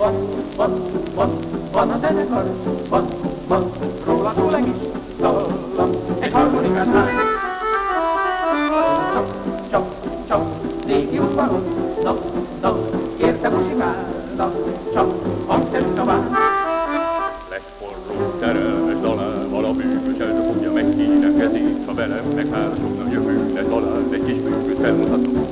van a zenekar, van, róla szól egy kis dallam, egy harmonikás lány. Csak, régi udvaron, na, érte muzsikálnak, csak hangszerű szabán. Legforró szerelmes dalával a bűvös eldobja meg énekezik, ha velem megházogna jövőne talál egy kis bűvöt felmutatom.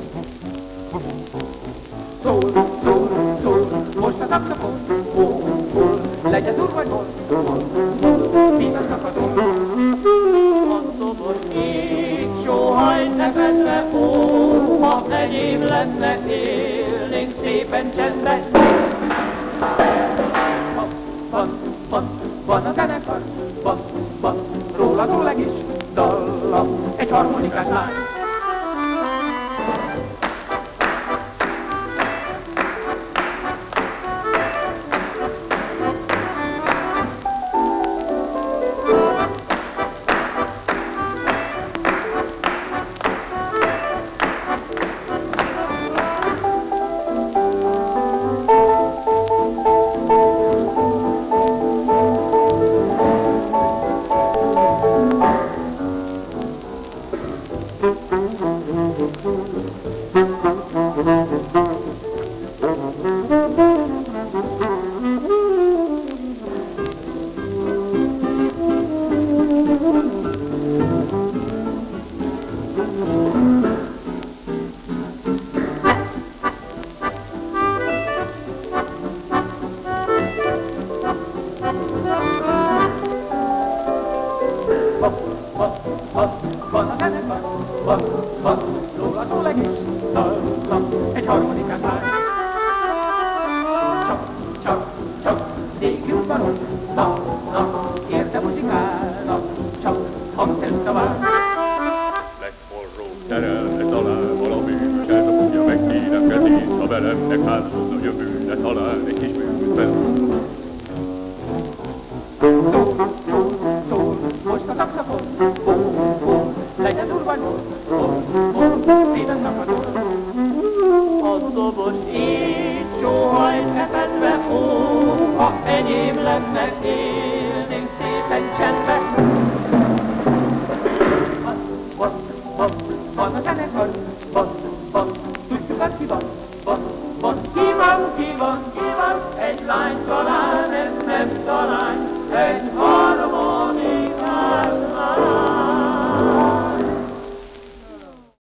Szól, most a szaxofon, hol, legyen dur vagy hol, szíven szakadon. A dobos így sóhaj nevetve, ha enyém lenne, élnénk szépen csendben. Van a zenekar, van, róla szól egy kis dallam, egy harmonikás lány. Van a zenekar, van, róla szól egy kis dallam, egy harmonikás lány. Csak, régi udvaron, na, érte muzsikálnak, csak hangszerű szaván. Legforró szerelmes dalával a bűvös eldobja meg énekezik, ha velem megházogna jövőne talál egy kis bűvöt felmutatom. Szól, most a szaxofon, hol, legyen dur vagy hol, szíven szakadon. A dobos így sóhaj tepedve, ha enyém lenne, élnénk szépen csendben. Van a zenekar, van, tudjuk azt ki van, ki van, egy lány talán, ez nem talány, egy